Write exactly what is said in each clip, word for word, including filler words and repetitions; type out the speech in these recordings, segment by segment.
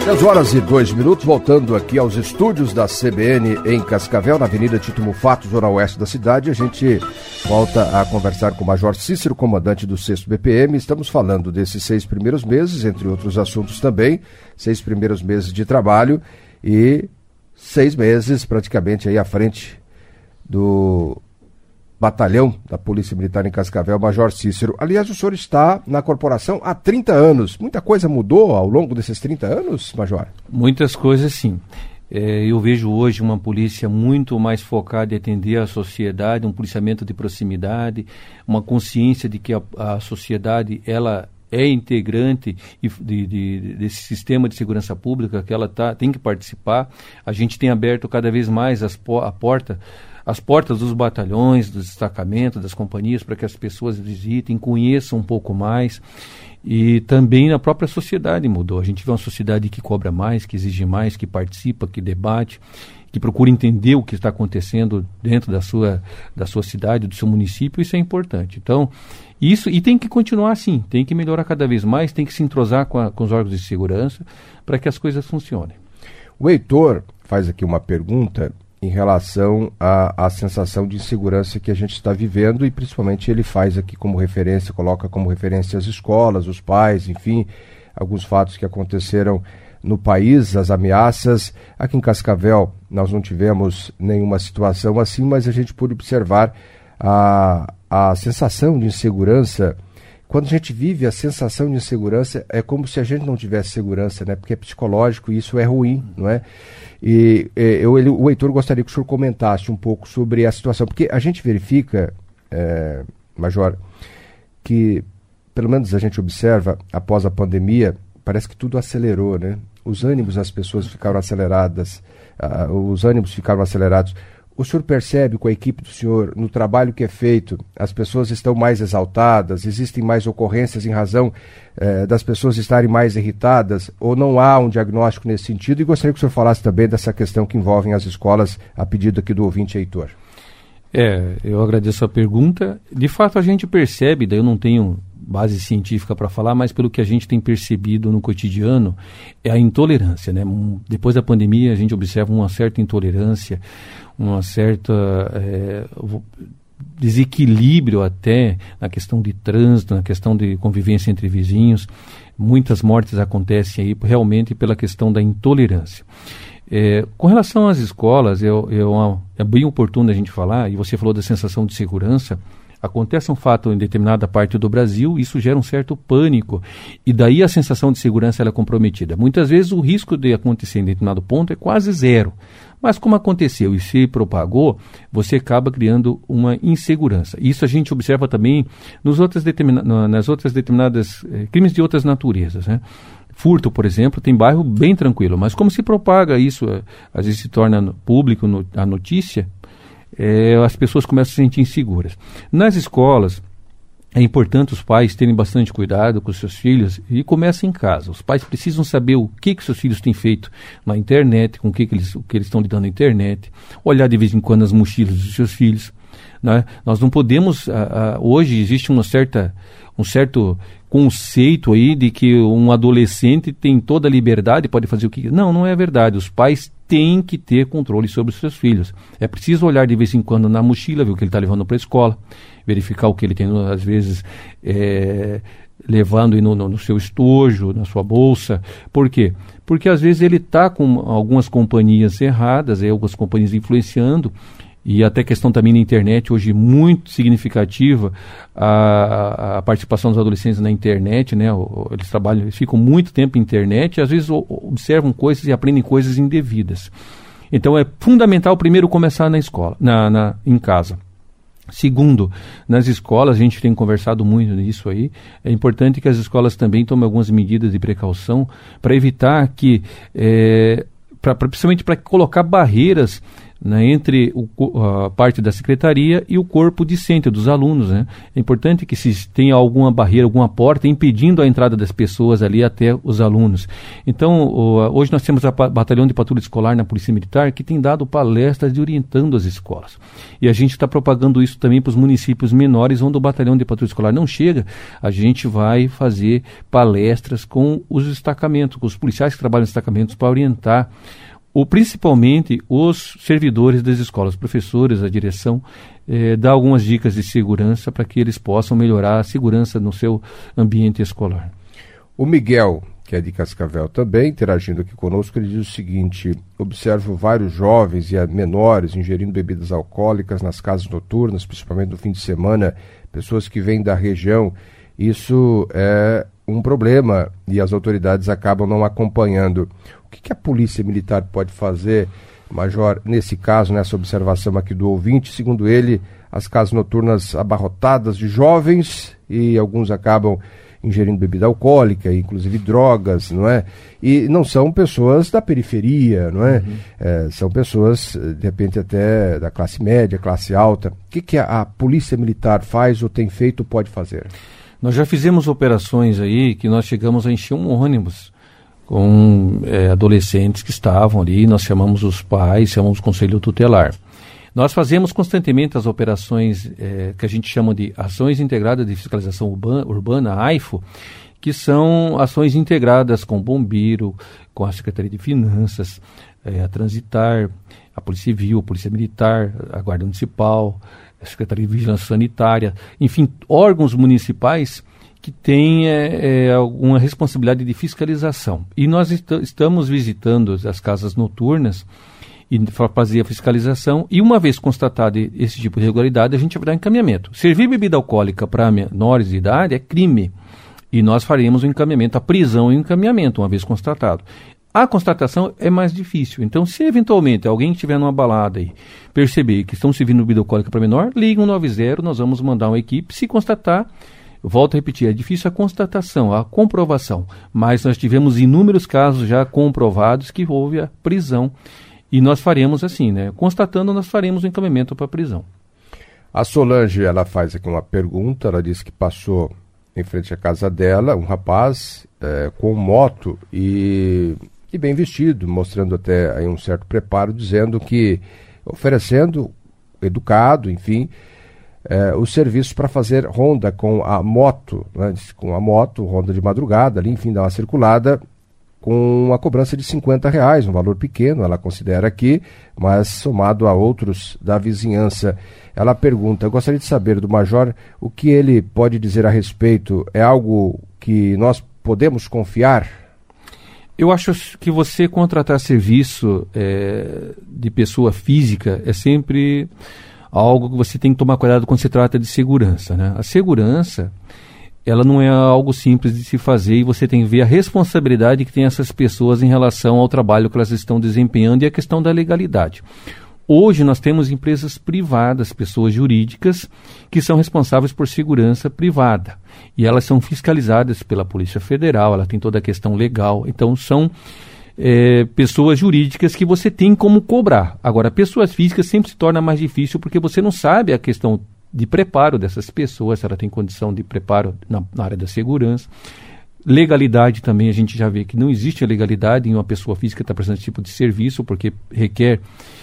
dez horas e dois minutos, voltando aqui aos estúdios da C B N em Cascavel, na Avenida Tito Mufato, zona oeste da cidade. A gente volta a conversar com o Major Cícero, comandante do sexto B P M. Estamos falando desses seis primeiros meses, entre outros assuntos também, seis primeiros meses de trabalho e seis meses praticamente aí à frente do batalhão da Polícia Militar em Cascavel, Major Cícero. Aliás, o senhor está na corporação há trinta anos. Muita coisa mudou ao longo desses trinta anos, Major? Muitas coisas, sim. É, eu vejo hoje uma polícia muito mais focada em atender a sociedade, um policiamento de proximidade, uma consciência de que a, a sociedade, ela é integrante de, de, desse sistema de segurança pública, que ela tá, tem que participar. A gente tem aberto cada vez mais as, a porta as portas dos batalhões, dos destacamentos, das companhias, para que as pessoas visitem, conheçam um pouco mais. E também na própria sociedade mudou. A gente vê uma sociedade que cobra mais, que exige mais, que participa, que debate, que procura entender o que está acontecendo dentro da sua, da sua cidade, do seu município. Isso é importante. Então, isso, e tem que continuar assim, tem que melhorar cada vez mais, tem que se entrosar com, a, com os órgãos de segurança para que as coisas funcionem. O Heitor faz aqui uma pergunta em relação à, à sensação de insegurança que a gente está vivendo, e principalmente ele faz aqui como referência, coloca como referência as escolas, os pais, enfim, alguns fatos que aconteceram no país, as ameaças. Aqui em Cascavel nós não tivemos nenhuma situação assim, mas a gente pôde observar a, a sensação de insegurança. Quando a gente vive a sensação de insegurança, é como se a gente não tivesse segurança, né? Porque é psicológico e isso é ruim, não é? E eu, ele, o Heitor gostaria que o senhor comentasse um pouco sobre a situação, porque a gente verifica, é, Major, que pelo menos a gente observa, após a pandemia, parece que tudo acelerou, né? Os ânimos das pessoas ficaram aceleradas, uh, os ânimos ficaram acelerados. O senhor percebe com a equipe do senhor, no trabalho que é feito, as pessoas estão mais exaltadas, existem mais ocorrências em razão eh, das pessoas estarem mais irritadas, ou não há um diagnóstico nesse sentido? E gostaria que o senhor falasse também dessa questão que envolve as escolas, a pedido aqui do ouvinte Heitor. É, eu agradeço a pergunta. De fato, a gente percebe, daí eu não tenho base científica para falar, mas pelo que a gente tem percebido no cotidiano, é a intolerância, né? Depois da pandemia, a gente observa uma certa intolerância, uma certa é, desequilíbrio até na questão de trânsito, na questão de convivência entre vizinhos. Muitas mortes acontecem aí realmente pela questão da intolerância. É, com relação às escolas, é, é, é bem oportuno a gente falar, e você falou da sensação de segurança. Acontece um fato em determinada parte do Brasil, isso gera um certo pânico, e daí a sensação de segurança ela é comprometida. Muitas vezes o risco de acontecer em determinado ponto é quase zero, mas como aconteceu e se propagou, você acaba criando uma insegurança. Isso a gente observa também nos outras determina- nas outras determinadas eh, crimes de outras naturezas, né? Furto, por exemplo, tem bairro bem tranquilo, mas como se propaga isso, às vezes se torna público no, a notícia, É, as pessoas começam a se sentir inseguras. Nas escolas, é importante os pais terem bastante cuidado com os seus filhos, e começa em casa. Os pais precisam saber o que, que seus filhos têm feito na internet, com o que, que, eles, o que eles estão lidando na internet, olhar de vez em quando as mochilas dos seus filhos, né? Nós não podemos, a, a, hoje existe uma certa, um certo conceito aí de que um adolescente tem toda a liberdade, pode fazer o que... Não, não é verdade. Os pais têm que ter controle sobre os seus filhos. É preciso olhar de vez em quando na mochila, ver o que ele está levando para a escola, verificar o que ele tem, às vezes, é, levando no, no, no seu estojo, na sua bolsa. Por quê? Porque às vezes ele está com algumas companhias erradas, é, algumas companhias influenciando, e até questão também na internet, hoje muito significativa a, a participação dos adolescentes na internet, né? Eles trabalham, eles ficam muito tempo na internet e às vezes observam coisas e aprendem coisas indevidas. Então é fundamental primeiro começar na escola, na, na, em casa. Segundo, nas escolas, a gente tem conversado muito nisso aí, é importante que as escolas também tomem algumas medidas de precaução para evitar que... É, Pra, pra, principalmente para colocar barreiras né, entre o, a parte da secretaria e o corpo discente dos alunos, né? É importante que se tenha alguma barreira, alguma porta impedindo a entrada das pessoas ali até os alunos. Então, o, hoje nós temos a Batalhão de Patrulha Escolar na Polícia Militar que tem dado palestras de orientando as escolas. E a gente está propagando isso também para os municípios menores, onde o Batalhão de Patrulha Escolar não chega. A gente vai fazer palestras com os destacamentos, com os policiais que trabalham em destacamentos para orientar ou principalmente os servidores das escolas, os professores, a direção, eh, dá algumas dicas de segurança para que eles possam melhorar a segurança no seu ambiente escolar. O Miguel, que é de Cascavel também, interagindo aqui conosco, ele diz o seguinte: observo vários jovens e menores ingerindo bebidas alcoólicas nas casas noturnas, principalmente no fim de semana, pessoas que vêm da região. Isso é um problema e as autoridades acabam não acompanhando. O que, que a Polícia Militar pode fazer, Major, nesse caso, nessa observação aqui do ouvinte? Segundo ele, as casas noturnas abarrotadas de jovens e alguns acabam ingerindo bebida alcoólica, inclusive drogas, não é? E não são pessoas da periferia, não é? Uhum. É, são pessoas, de repente, até da classe média, classe alta. O que, que a, a Polícia Militar faz ou tem feito ou pode fazer? Nós já fizemos operações aí que nós chegamos a encher um ônibus com é, adolescentes que estavam ali, nós chamamos os pais, chamamos o Conselho Tutelar. Nós fazemos constantemente as operações é, que a gente chama de Ações Integradas de Fiscalização Urbana, Urbana, A I F O, que são ações integradas com o Bombeiro, com a Secretaria de Finanças, é, a Transitar, a Polícia Civil, a Polícia Militar, a Guarda Municipal, a Secretaria de Vigilância Sanitária, enfim, órgãos municipais que têm é, é, alguma responsabilidade de fiscalização. E nós est- estamos visitando as casas noturnas e fazer a fiscalização, e uma vez constatado esse tipo de irregularidade, a gente vai dar encaminhamento. Servir bebida alcoólica para menores de idade é crime, e nós faremos o encaminhamento, a prisão e o encaminhamento, uma vez constatado. A constatação é mais difícil. Então, se eventualmente alguém estiver numa balada e perceber que estão servindo bebida alcoólica para menor, liga um nove zero, nós vamos mandar uma equipe. Se constatar, volto a repetir, é difícil a constatação, a comprovação. Mas nós tivemos inúmeros casos já comprovados que houve a prisão. E nós faremos assim, né? Constatando, nós faremos o encaminhamento para a prisão. A Solange, ela faz aqui uma pergunta, ela disse que passou em frente à casa dela um rapaz é, com moto e... e bem vestido, mostrando até aí um certo preparo, dizendo que, oferecendo, educado, enfim, eh, os serviços para fazer ronda com a moto, né, com a moto, ronda de madrugada, ali, enfim, dar uma circulada, com uma cobrança de cinquenta reais, um valor pequeno, ela considera aqui, mas somado a outros da vizinhança. Ela pergunta: eu gostaria de saber do Major o que ele pode dizer a respeito. É algo que nós podemos confiar? Eu acho que você contratar serviço é, de pessoa física é sempre algo que você tem que tomar cuidado quando se trata de segurança, né? A segurança, ela não é algo simples de se fazer, e você tem que ver a responsabilidade que tem essas pessoas em relação ao trabalho que elas estão desempenhando e a questão da legalidade. Hoje nós temos empresas privadas, pessoas jurídicas, que são responsáveis por segurança privada. E elas são fiscalizadas pela Polícia Federal, ela tem toda a questão legal. Então são é, pessoas jurídicas que você tem como cobrar. Agora, pessoas físicas sempre se torna mais difícil, porque você não sabe a questão de preparo dessas pessoas, se ela tem condição de preparo na, na área da segurança. Legalidade também, a gente já vê que não existe a legalidade em uma pessoa física estar prestando esse tipo de serviço, porque requer...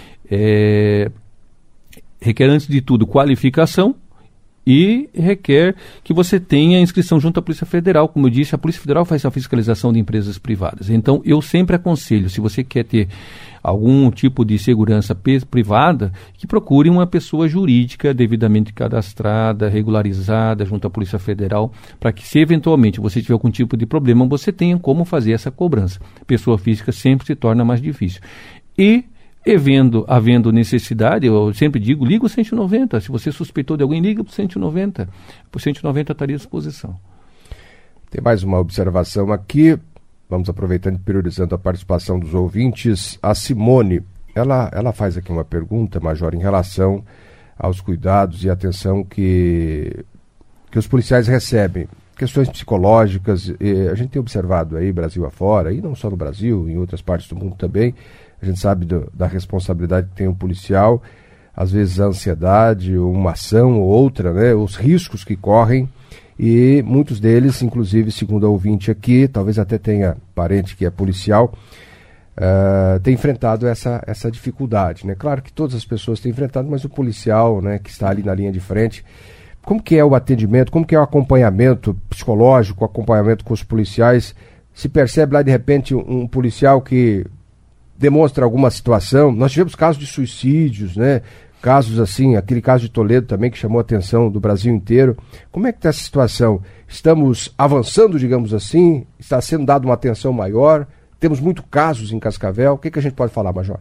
É, requer, antes de tudo, qualificação e requer que você tenha inscrição junto à Polícia Federal. Como eu disse, a Polícia Federal faz a fiscalização de empresas privadas. Então, eu sempre aconselho, se você quer ter algum tipo de segurança privada, que procure uma pessoa jurídica devidamente cadastrada, regularizada junto à Polícia Federal, para que, se eventualmente você tiver algum tipo de problema, você tenha como fazer essa cobrança. Pessoa física sempre se torna mais difícil. E Havendo, havendo necessidade, eu sempre digo, liga o cento e noventa. Se você suspeitou de alguém, liga para o cento e noventa. O cento e noventa estaria à disposição. Tem mais uma observação aqui. Vamos aproveitando e priorizando a participação dos ouvintes. A Simone, ela, ela faz aqui uma pergunta, Major, em relação aos cuidados e atenção que, que os policiais recebem. Questões psicológicas, e a gente tem observado aí, Brasil afora, e não só no Brasil, em outras partes do mundo também, a gente sabe do, da responsabilidade que tem um policial, às vezes a ansiedade, uma ação ou outra, né? Os riscos que correm, e muitos deles, inclusive, segundo a ouvinte aqui, talvez até tenha parente que é policial, uh, tem enfrentado essa, essa dificuldade, né? Claro que todas as pessoas têm enfrentado, mas o policial, né, que está ali na linha de frente, como que é o atendimento, como que é o acompanhamento psicológico, o acompanhamento com os policiais? Se percebe lá de repente um, um policial que demonstra alguma situação? Nós tivemos casos de suicídios, né? Casos assim, aquele caso de Toledo também que chamou a atenção do Brasil inteiro. Como é que está essa situação? Estamos avançando, digamos assim? Está sendo dada uma atenção maior? Temos muitos casos em Cascavel. O que, que a gente pode falar, Major?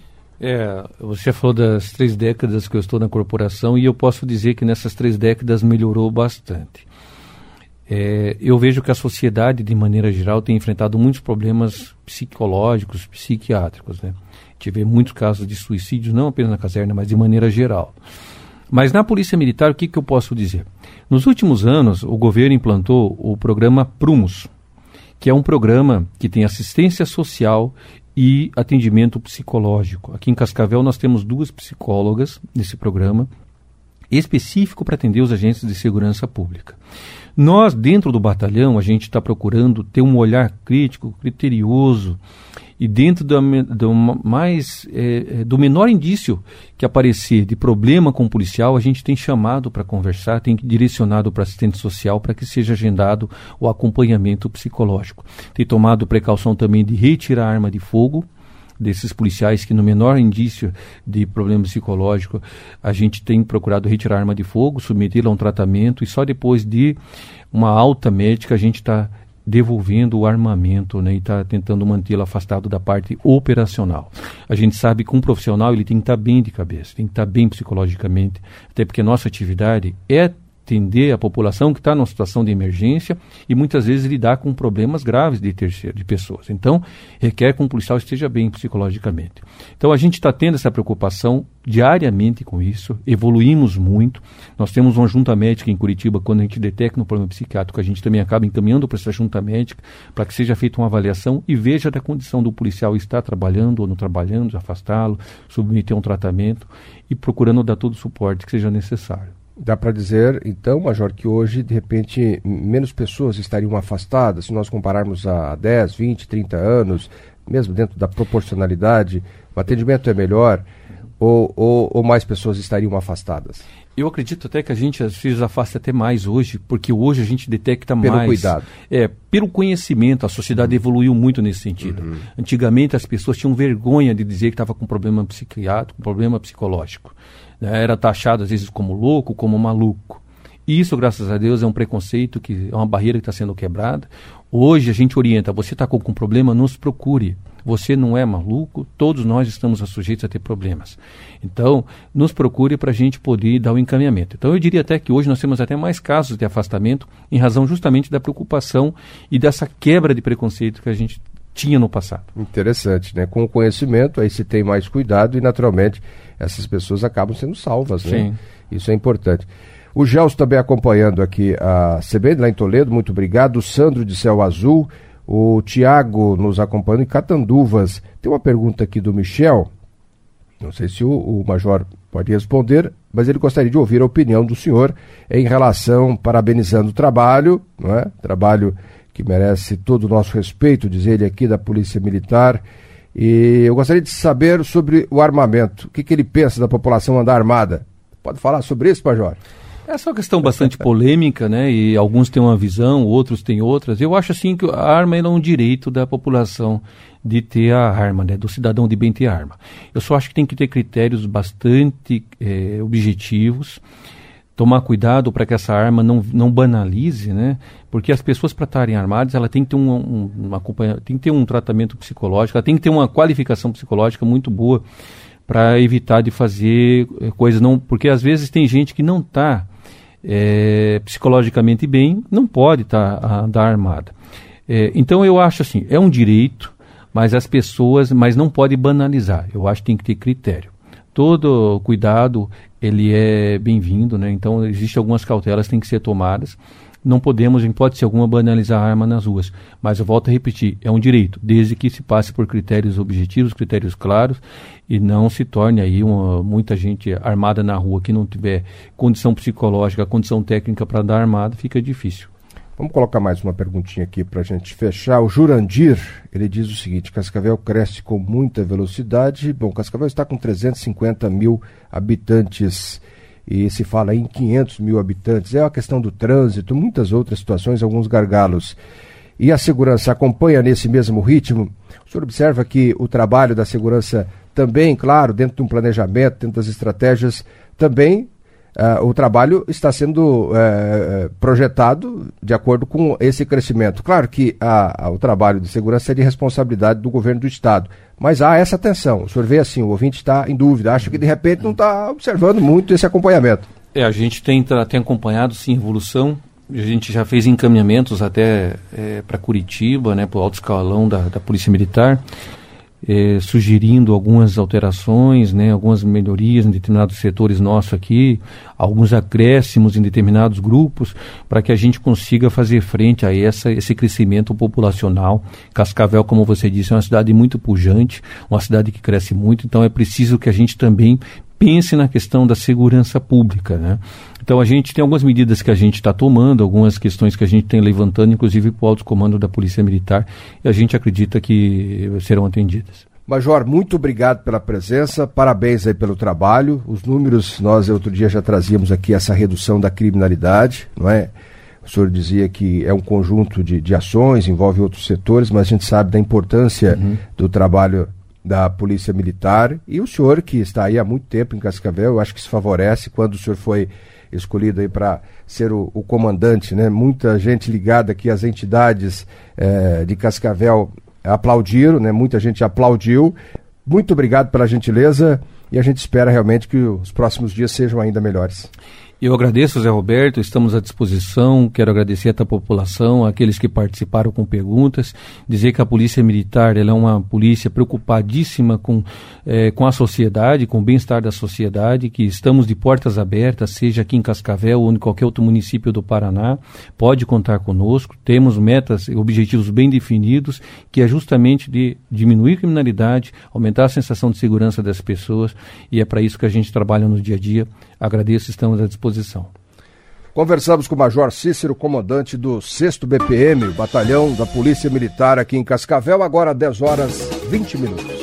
É, você falou das três décadas que eu estou na corporação e eu posso dizer que nessas três décadas melhorou bastante. É, eu vejo que a sociedade, de maneira geral, tem enfrentado muitos problemas psicológicos, psiquiátricos, né? Tive muitos casos de suicídio, não apenas na caserna, mas de maneira geral. Mas na Polícia Militar, o que, que eu posso dizer? Nos últimos anos, o governo implantou o programa Prumos, que é um programa que tem assistência social e atendimento psicológico. Aqui em Cascavel nós temos duas psicólogas nesse programa, específico para atender os agentes de segurança pública. Nós, dentro do batalhão, a gente está procurando ter um olhar crítico, criterioso, e dentro do, do, mais, é, do menor indício que aparecer de problema com o policial, a gente tem chamado para conversar, tem direcionado para assistente social para que seja agendado o acompanhamento psicológico. Tem tomado precaução também de retirar a arma de fogo desses policiais que no menor indício de problema psicológico a gente tem procurado retirar a arma de fogo, submetê-la a um tratamento e só depois de uma alta médica a gente está devolvendo o armamento, né, e está tentando mantê-lo afastado da parte operacional. A gente sabe que um profissional ele tem que estar bem de cabeça, tem que estar bem psicologicamente, até porque nossa atividade é atender a população que está numa situação de emergência e muitas vezes lidar com problemas graves de terceiro, de pessoas. Então, requer que um policial esteja bem psicologicamente. Então, a gente está tendo essa preocupação diariamente com isso, evoluímos muito. Nós temos uma junta médica em Curitiba, quando a gente detecta um problema psiquiátrico, a gente também acaba encaminhando para essa junta médica para que seja feita uma avaliação e veja da condição do policial estar trabalhando ou não trabalhando, afastá-lo, submeter a um tratamento e procurando dar todo o suporte que seja necessário. Dá para dizer, então, Major, que hoje, de repente, menos pessoas estariam afastadas, se nós compararmos a dez, vinte, trinta anos, mesmo dentro da proporcionalidade, o atendimento é melhor, ou, ou, ou mais pessoas estariam afastadas? Eu acredito até que a gente, às vezes, afasta até mais hoje, porque hoje a gente detecta pelo mais. Pelo cuidado. É, pelo conhecimento, a sociedade uhum. evoluiu muito nesse sentido. Uhum. Antigamente, as pessoas tinham vergonha de dizer que estava com problema psiquiátrico, problema psicológico. Era taxado às vezes como louco, como maluco. E isso, graças a Deus, é um preconceito, que é uma barreira que está sendo quebrada. Hoje a gente orienta, você está com um problema, nos procure. Você não é maluco, todos nós estamos sujeitos a ter problemas. Então, nos procure para a gente poder dar o encaminhamento. Então, eu diria até que hoje nós temos até mais casos de afastamento em razão justamente da preocupação e dessa quebra de preconceito que a gente tinha no passado. Interessante, né? Com o conhecimento, aí se tem mais cuidado e, naturalmente, essas pessoas acabam sendo salvas, né? Sim. Isso é importante. O Gelson também acompanhando aqui a C B N lá em Toledo, muito obrigado. O Sandro de Céu Azul, o Tiago nos acompanhando em Catanduvas. Tem uma pergunta aqui do Michel, não sei se o, o Major pode responder, mas ele gostaria de ouvir a opinião do senhor em relação, parabenizando o trabalho, não é? Trabalho que merece todo o nosso respeito, diz ele aqui, da Polícia Militar. E eu gostaria de saber sobre o armamento. O que, que ele pensa da população andar armada? Pode falar sobre isso, Major? Essa é uma questão bastante polêmica, né? E alguns têm uma visão, outros têm outras. Eu acho assim que a arma é um direito da população de ter a arma, né? Do cidadão de bem ter arma. Eu só acho que tem que ter critérios bastante é, objetivos, tomar cuidado para que essa arma não, não banalize, né? Porque as pessoas, para estarem armadas, ela tem que ter um, um, uma, tem que ter um tratamento psicológico, ela tem que ter uma qualificação psicológica muito boa para evitar de fazer coisas não... Porque às vezes tem gente que não está é, psicologicamente bem, não pode estar tá, andar armada. É, então eu acho assim, é um direito, mas as pessoas, mas não pode banalizar. Eu acho que tem que ter critério. Todo cuidado, ele é bem-vindo, né? Então, existem algumas cautelas que têm que ser tomadas. não podemos, em hipótese alguma, banalizar a arma nas ruas. Mas eu volto a repetir, é um direito, desde que se passe por critérios objetivos, critérios claros, e não se torne aí uma, muita gente armada na rua que não tiver condição psicológica, condição técnica para dar armada, fica difícil. Vamos colocar mais uma perguntinha aqui para a gente fechar. O Jurandir, ele diz o seguinte: Cascavel cresce com muita velocidade. Bom, Cascavel está com trezentos e cinquenta mil habitantes e se fala em quinhentos mil habitantes. É a questão do trânsito, muitas outras situações, alguns gargalos. E a segurança acompanha nesse mesmo ritmo? O senhor observa que o trabalho da segurança também, claro, dentro de um planejamento, dentro das estratégias, também Uh, o trabalho está sendo uh, projetado de acordo com esse crescimento. Claro que a, a, o trabalho de segurança é de responsabilidade do governo do Estado, mas há essa atenção. O senhor vê assim, o ouvinte está em dúvida, acha que de repente não está observando muito esse acompanhamento. É, a gente tem, tem acompanhado sim a evolução. A gente já fez encaminhamentos até é, para Curitiba, né, para o alto escalão da, da Polícia Militar, É, sugerindo algumas alterações, né, algumas melhorias em determinados setores nossos aqui, alguns acréscimos em determinados grupos, para que a gente consiga fazer frente a essa, esse crescimento populacional. Cascavel, como você disse, é uma cidade muito pujante, uma cidade que cresce muito, então é preciso que a gente também pense na questão da segurança pública, né? Então a gente tem algumas medidas que a gente está tomando, algumas questões que a gente tem levantando, inclusive para o alto comando da Polícia Militar, e a gente acredita que serão atendidas. Major, muito obrigado pela presença, parabéns aí pelo trabalho. Os números, nós outro dia já trazíamos aqui essa redução da criminalidade, não é? O senhor dizia que é um conjunto de, de ações, envolve outros setores, mas a gente sabe da importância uhum. do trabalho da Polícia Militar, e o senhor que está aí há muito tempo em Cascavel, eu acho que se favorece quando o senhor foi escolhido aí para ser o, o comandante, né? Muita gente ligada aqui às entidades eh, de Cascavel aplaudiram, né? Muita gente aplaudiu. Muito obrigado pela gentileza e a gente espera realmente que os próximos dias sejam ainda melhores. Eu agradeço, Zé Roberto, estamos à disposição, quero agradecer a toda a população, aqueles que participaram com perguntas, dizer que a Polícia Militar ela é uma polícia preocupadíssima com, eh, com a sociedade, com o bem-estar da sociedade, que estamos de portas abertas, seja aqui em Cascavel ou em qualquer outro município do Paraná, pode contar conosco, temos metas e objetivos bem definidos, que é justamente de diminuir a criminalidade, aumentar a sensação de segurança das pessoas, e é para isso que a gente trabalha no dia a dia. Agradeço, estamos à disposição. Conversamos com o Major Cícero, comandante do sexto B P M, o Batalhão da Polícia Militar aqui em Cascavel, agora dez horas e vinte minutos.